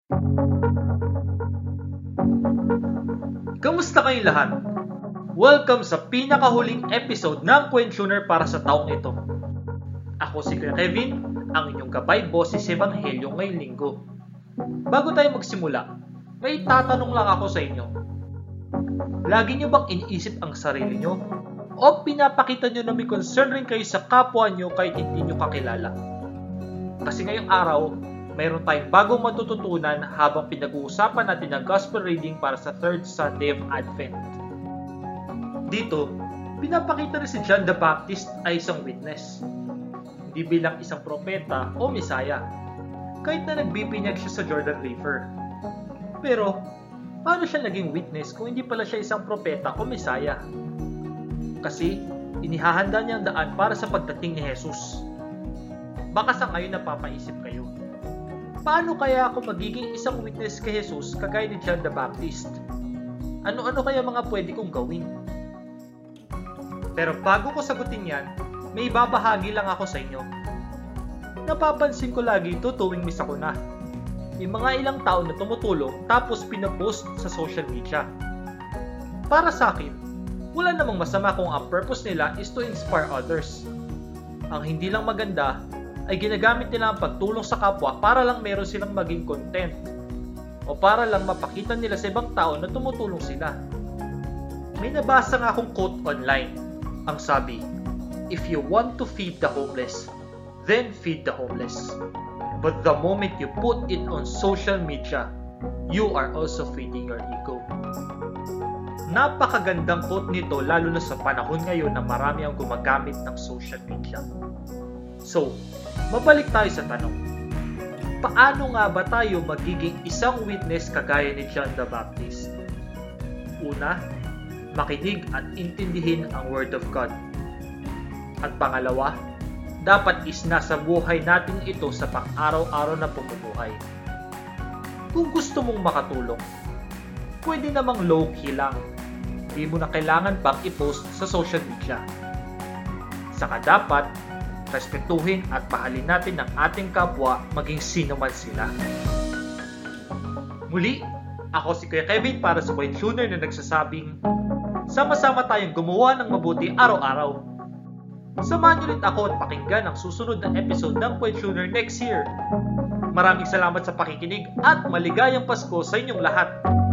Kamusta kayong lahat? Welcome sa pinakahuling episode ng Kwentuner para sa taong ito. Ako si Kuya Kevin, ang inyong gabay boses Ebanghelyo ngayong linggo. Bago tayo magsimula, may tatanong lang ako sa inyo. Lagi nyo bang iniisip ang sarili nyo? O pinapakita nyo na may concern rin kayo sa kapwa nyo kahit hindi nyo kakilala? Kasi ngayong araw, mayroon tayong bagong matututunan habang pinag-uusapan natin ang Gospel reading para sa third Sunday of Advent. Dito, pinapakita rin si John the Baptist ay isang witness. Hindi bilang isang propeta o misaya, kahit na nagbibinyag siya sa Jordan River. Pero, paano siya naging witness kung hindi pala siya isang propeta o misaya? Kasi, inihahanda niya ang daan para sa pagdating ni Jesus. Baka sa ngayon napapaisip kayo, paano kaya ako magiging isang witness kay Jesus kagaya ni John the Baptist? Ano-ano kaya mga pwede kong gawin? Pero bago ko sagutin yan, may babahagi lang ako sa inyo. Napapansin ko lagi ito tuwing misa ko na. May mga ilang tao na tumutulong tapos pinapost sa social media. Para sa akin, wala namang masama kung ang purpose nila is to inspire others. Ang hindi lang maganda ay ginagamit nila ang pagtulong sa kapwa para lang meron silang maging content o para lang mapakita nila sa ibang tao na tumutulong sila. May nabasa nga akong quote online. Ang sabi, "If you want to feed the homeless, then feed the homeless. But the moment you put it on social media, you are also feeding your ego." Napakagandang quote nito lalo na sa panahon ngayon na marami ang gumagamit ng social media. So, mabalik tayo sa tanong. Paano nga ba tayo magiging isang witness kagaya ni John the Baptist? Una, makinig at intindihin ang Word of God. At pangalawa, dapat isnasa buhay natin ito sa pang-araw-araw na pamumuhay. Kung gusto mong makatulong, pwede namang low-key lang. Hindi mo na kailangan pang i-post sa social media. Saka dapat, respetuhin at pahalin natin ang ating kapwa maging sino man sila. Muli, ako si Kuya Kevin para sa Kwentuner na nagsasabing, sama-sama tayong gumawa ng mabuti araw-araw. Samahan niyo rin ako at pakinggan ang susunod na episode ng Kwentuner next year. Maraming salamat sa pakikinig at maligayang Pasko sa inyong lahat.